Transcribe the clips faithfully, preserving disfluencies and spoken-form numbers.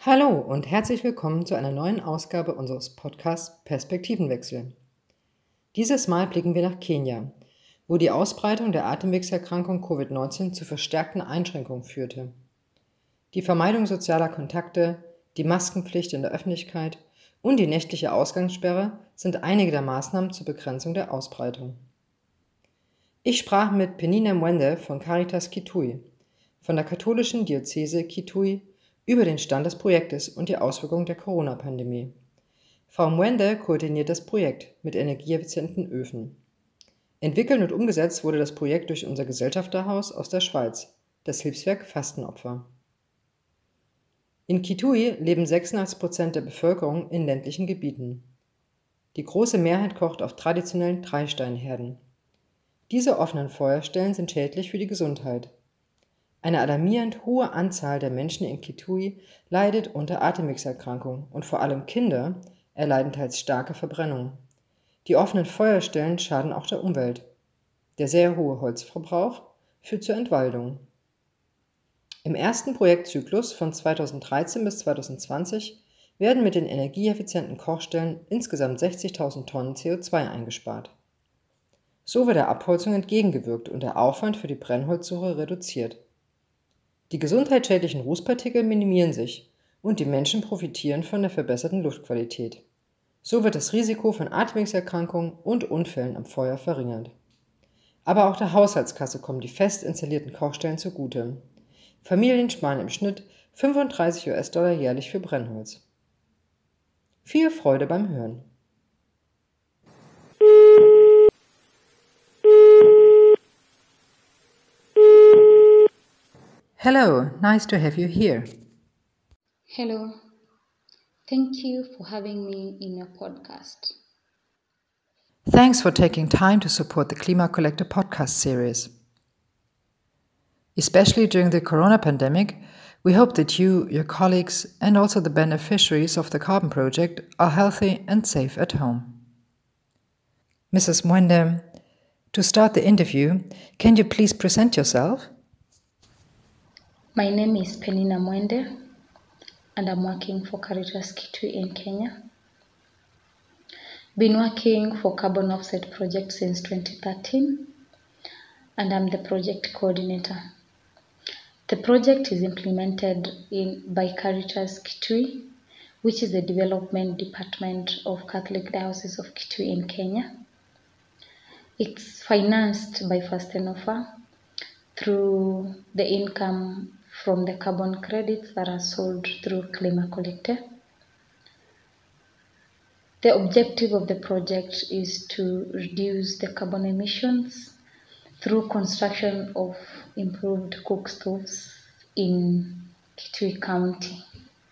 Hallo und herzlich willkommen zu einer neuen Ausgabe unseres Podcasts Perspektivenwechsel. Dieses Mal blicken wir nach Kenia, wo die Ausbreitung der Atemwegserkrankung Covid neunzehn zu verstärkten Einschränkungen führte. Die Vermeidung sozialer Kontakte, die Maskenpflicht in der Öffentlichkeit und die nächtliche Ausgangssperre sind einige der Maßnahmen zur Begrenzung der Ausbreitung. Ich sprach mit Penina Mwende von Caritas Kitui, von der katholischen Diözese Kitui, über den Stand des Projektes und die Auswirkungen der Corona-Pandemie. Frau Mwende koordiniert das Projekt mit energieeffizienten Öfen. Entwickelt und umgesetzt wurde das Projekt durch unser Gesellschafterhaus aus der Schweiz, das Hilfswerk Fastenopfer. In Kitui leben sechsundachtzig Prozent der Bevölkerung in ländlichen Gebieten. Die große Mehrheit kocht auf traditionellen Dreisteinherden. Diese offenen Feuerstellen sind schädlich für die Gesundheit. Eine alarmierend hohe Anzahl der Menschen in Kitui leidet unter Atemwegserkrankungen und vor allem Kinder erleiden teils starke Verbrennungen. Die offenen Feuerstellen schaden auch der Umwelt. Der sehr hohe Holzverbrauch führt zur Entwaldung. Im ersten Projektzyklus von zweitausenddreizehn bis zweitausendzwanzig werden mit den energieeffizienten Kochstellen insgesamt sechzigtausend Tonnen C O zwei eingespart. So wird der Abholzung entgegengewirkt und der Aufwand für die Brennholzsuche reduziert. Die gesundheitsschädlichen Rußpartikel minimieren sich und die Menschen profitieren von der verbesserten Luftqualität. So wird das Risiko von Atemwegserkrankungen und Unfällen am Feuer verringert. Aber auch der Haushaltskasse kommen die fest installierten Kochstellen zugute. Familien sparen im Schnitt fünfunddreißig US-Dollar jährlich für Brennholz. Viel Freude beim Hören! Hello, nice to have you here. Hello, thank you for having me in your podcast. Thanks for taking time to support the Klima Collector podcast series. Especially during the corona pandemic, we hope that you, your colleagues, and also the beneficiaries of the Carbon Project are healthy and safe at home. Missus Mwende, to start the interview, can you please present yourself? My name is Penina Mwende, and I'm working for Caritas Kitui in Kenya. Been working for Carbon Offset Project since twenty thirteen, and I'm the project coordinator. The project is implemented in by Caritas Kitui, which is the development department of Catholic Diocese of Kitui in Kenya. It's financed by Fastenopfer through the income from the carbon credits that are sold through Klima Collector. The objective of the project is to reduce the carbon emissions through construction of improved cook stoves in Kitui County.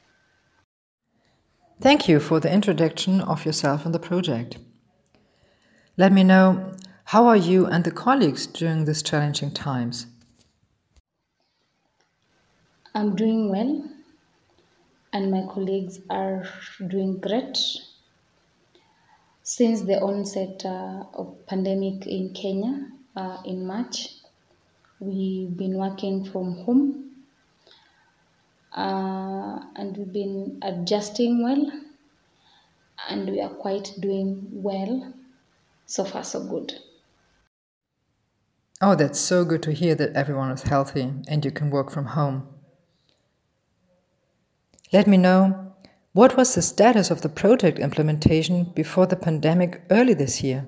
Thank you for the introduction of yourself and the project. Let me know, how are you and the colleagues during these challenging times? I'm doing well, and my colleagues are doing great. Since the onset uh, of pandemic in Kenya uh, in March, we've been working from home, uh, and we've been adjusting well, and we are quite doing well. So far, so good. Oh, that's so good to hear that everyone is healthy and you can work from home. Let me know, what was the status of the project implementation before the pandemic early this year?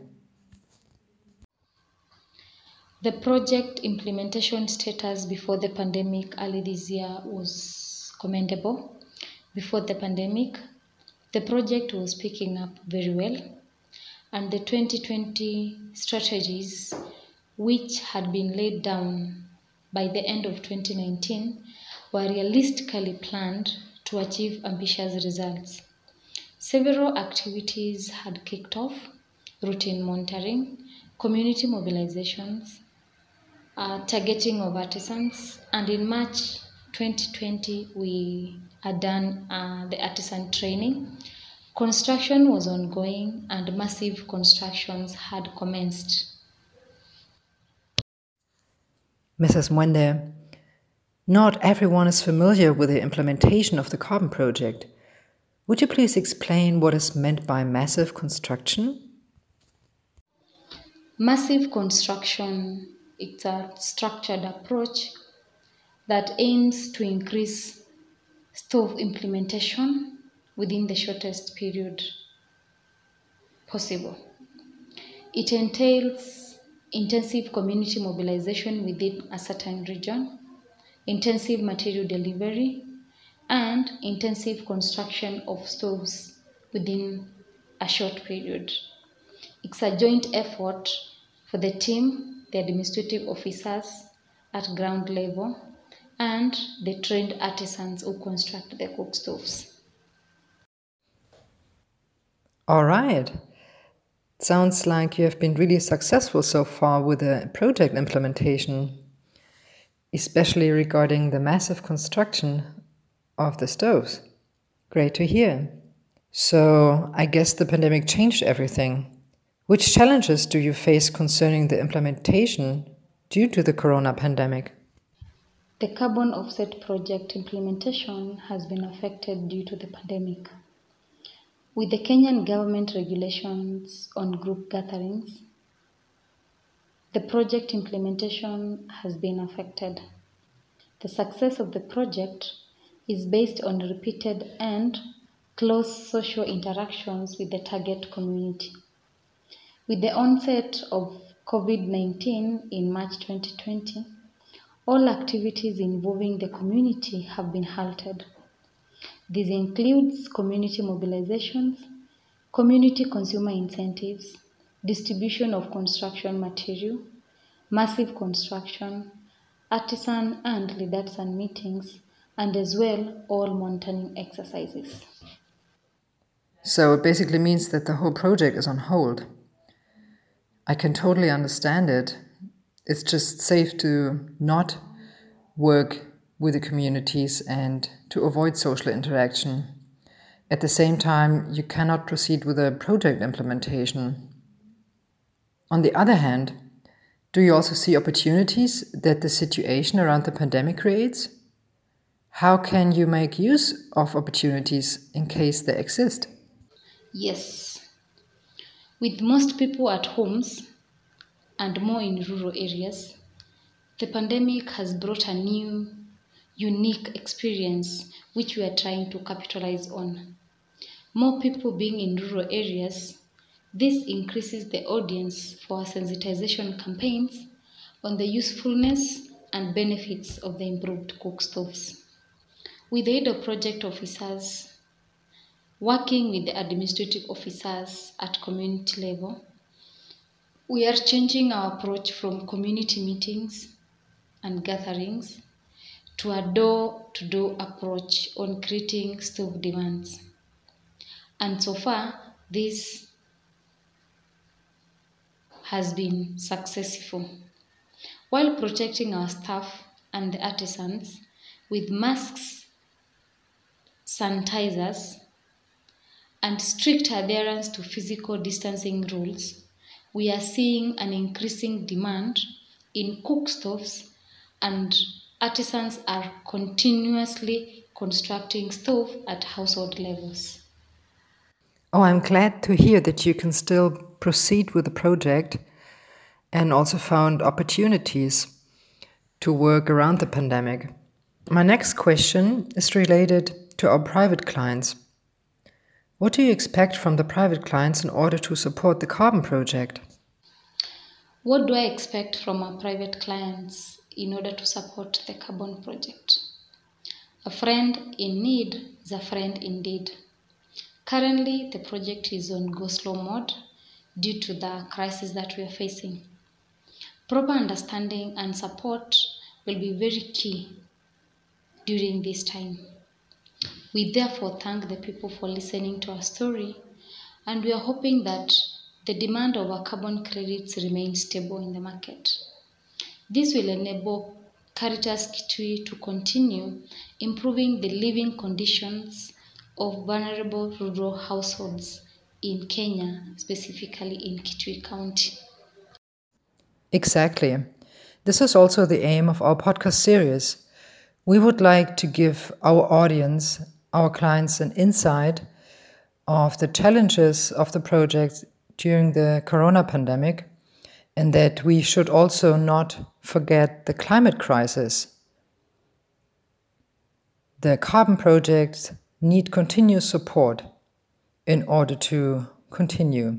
The project implementation status before the pandemic early this year was commendable. Before the pandemic, the project was picking up very well, and the twenty twenty strategies, which had been laid down by the end of twenty nineteen, were realistically planned to achieve ambitious results. Several activities had kicked off: routine monitoring, community mobilizations, uh, targeting of artisans, and in March twenty twenty we had done uh, the artisan training. Construction was ongoing and massive constructions had commenced. Missus Mwende, Not everyone is familiar with the implementation of the Carbon Project. Would you please explain what is meant by massive construction? Massive construction, it's a structured approach that aims to increase stove implementation within the shortest period possible. It entails intensive community mobilization within a certain region, intensive material delivery, and intensive construction of stoves within a short period. It's a joint effort for the team, the administrative officers at ground level, and the trained artisans who construct the cook stoves. All right. Sounds like you have been really successful so far with the project implementation, especially regarding the massive construction of the stoves. Great to hear. So, I guess the pandemic changed everything. Which challenges do you face concerning the implementation due to the corona pandemic? The carbon offset project implementation has been affected due to the pandemic. With the Kenyan government regulations on group gatherings, the project implementation has been affected. The success of the project is based on repeated and close social interactions with the target community. With the onset of COVID nineteen in March twenty twenty, all activities involving the community have been halted. This includes community mobilizations, community consumer incentives, distribution of construction material, massive construction, artisan and lead-artisan meetings, and as well all monitoring exercises. So it basically means that the whole project is on hold. I can totally understand it. It's just safe to not work with the communities and to avoid social interaction. At the same time, you cannot proceed with a project implementation. On the other hand, do you also see opportunities that the situation around the pandemic creates? How can you make use of opportunities in case they exist? Yes, with most people at homes and more in rural areas, the pandemic has brought a new, unique experience which we are trying to capitalize on. More people being in rural areas, this increases the audience for sensitization campaigns on the usefulness and benefits of the improved cook stoves. With the aid of project officers, working with the administrative officers at community level, we are changing our approach from community meetings and gatherings to a door-to-door approach on creating stove demands. And so far, this has been successful. While protecting our staff and the artisans with masks, sanitizers, and strict adherence to physical distancing rules, we are seeing an increasing demand in cook stoves, and artisans are continuously constructing stove at household levels. Oh, I'm glad to hear that you can still proceed with the project and also found opportunities to work around the pandemic. My next question is related to our private clients. What do you expect from the private clients in order to support the Carbon Project? What do I expect from our private clients in order to support the Carbon Project? A friend in need is a friend indeed. Currently, the project is on go-slow mode due to the crisis that we are facing. Proper understanding and support will be very key during this time. We therefore thank the people for listening to our story, and we are hoping that the demand of our carbon credits remains stable in the market. This will enable Caritas Kitui to continue improving the living conditions of vulnerable rural households in Kenya, specifically in Kitui County. Exactly. This is also the aim of our podcast series, We would like to give our audience, our clients, an insight of the challenges of the project during the corona pandemic, and that we should also not forget the climate crisis. The carbon projects need continuous support in order to continue.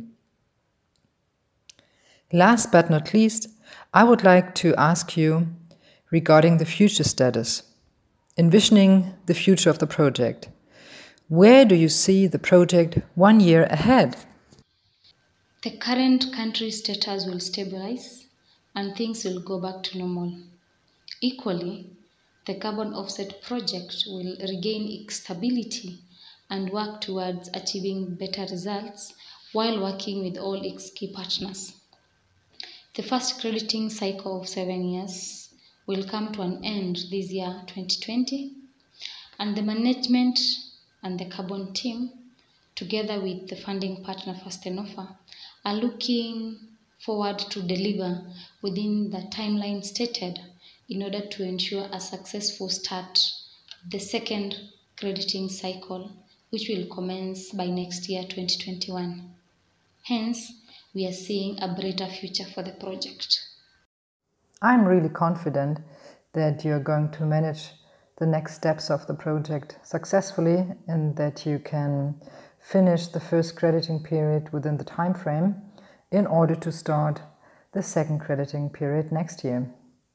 Last but not least, I would like to ask you regarding the future status, envisioning the future of the project. Where do you see the project one year ahead? The current country status will stabilize and things will go back to normal. Equally, the carbon offset project will regain its stability and work towards achieving better results while working with all its key partners. The first crediting cycle of seven years will come to an end this year, twenty twenty, and the management and the carbon team, together with the funding partner Firstenoffer, are looking forward to deliver within the timeline stated in order to ensure a successful start the second crediting cycle, which will commence by next year, twenty twenty-one. Hence, we are seeing a brighter future for the project. I'm really confident that you're going to manage the next steps of the project successfully and that you can finish the first crediting period within the time frame in order to start the second crediting period next year.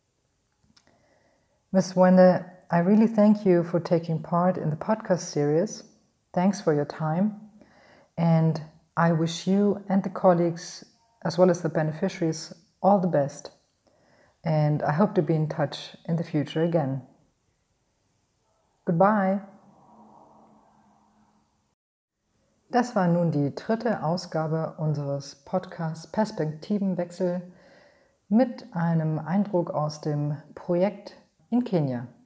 Miz Wende, I really thank you for taking part in the podcast series. Thanks for your time, and I wish you and the colleagues as well as the beneficiaries all the best. And I hope to be in touch in the future again. Goodbye. Das war nun die dritte Ausgabe unseres Podcasts Perspektivenwechsel mit einem Eindruck aus dem Projekt in Kenia.